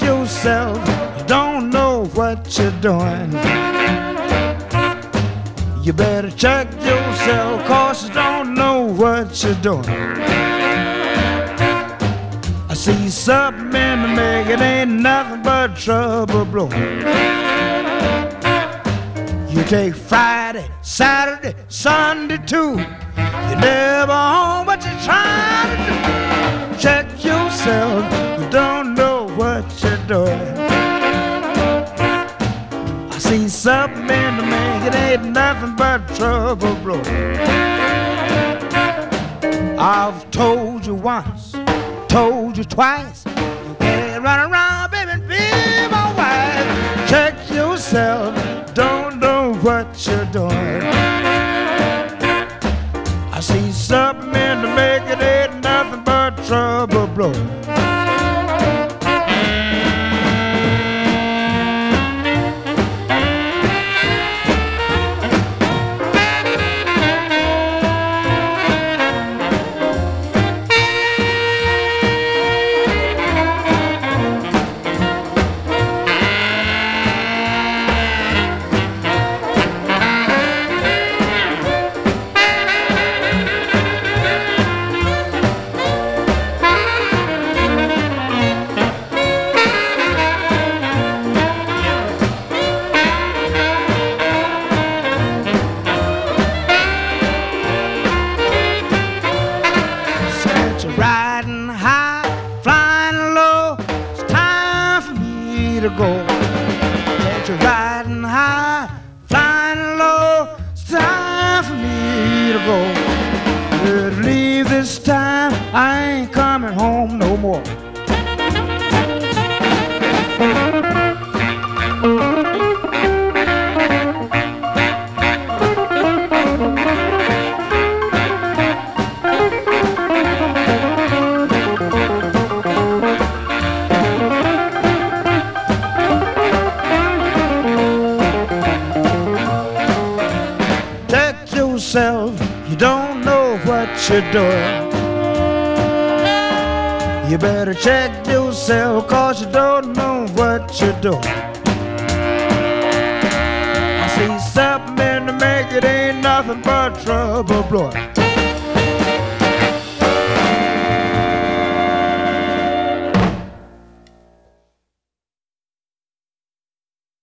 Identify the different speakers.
Speaker 1: yourself, you don't know what you're doing. You better check yourself, 'cause you don't know what you're doing. I see something in the make, it ain't nothing but trouble blowing. You take Friday, Saturday, Sunday too. You're never home, but you're trying to do. Check yourself, you don't know what you're doing. I see something in the make, it ain't nothing but trouble blowing. I've told you once, told you twice, you can't run around, baby, and be my wife. Check yourself, don't know what you're doing. I see something in the make, it ain't nothing but trouble blowing. Riding high, flying low, it's time for me to go. That you're riding high, flying low, it's time for me to go. Better leave this time, I ain't coming home no more. You don't know what you're doing. You better check yourself, 'cause you don't know what you're doing. I see something in the make, it ain't nothing but trouble blowing.